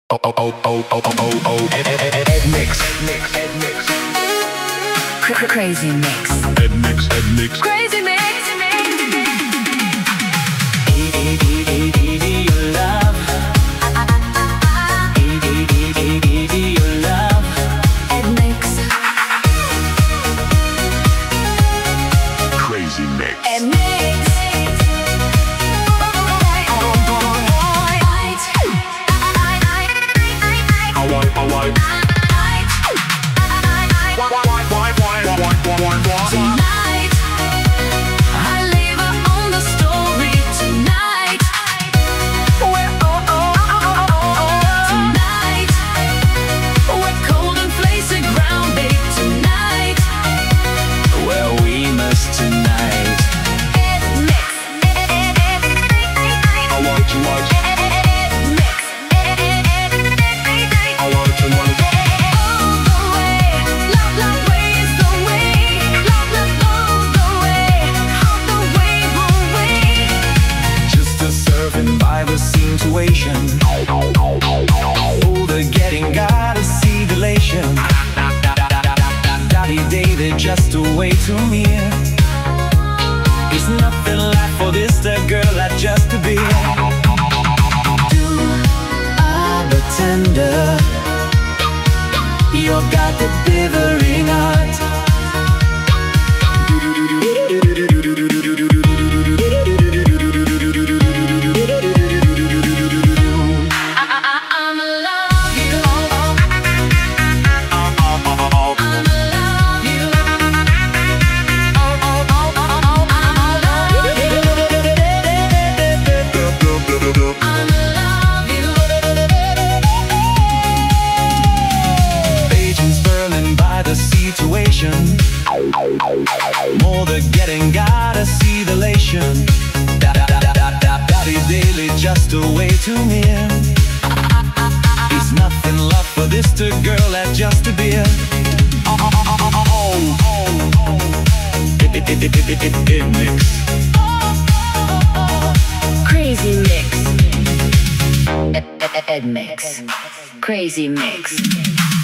Ed mix, crazy mix, Ed mix. crazy mix. Your love, your love. Ed mix, Crazy mix. Ed mix. Tonight, I leave her on the story. Tonight, tonight, we're cold and flaccid ground, babe. Tonight, Well, we must tonight. Ed mix, I want to watch. Ed mix, I want to watch. all the way. Love, love ways the way. Love, love all the way. All the way, one way. Just a serving by the situation. Oh, the getting gotta see delation. Daddy David just a way to me. It's nothing like for this the girl I just to be. Do the tender. You got the quivering heart. I'ma love you. I'ma love you. I'ma love you. Agents burning by the situation. More the getting, gotta see the elation. Daddy daily just a way to me. It's nothing left for this the girl that just to be. It mix. Crazy mix. Ed mix. Crazy mix.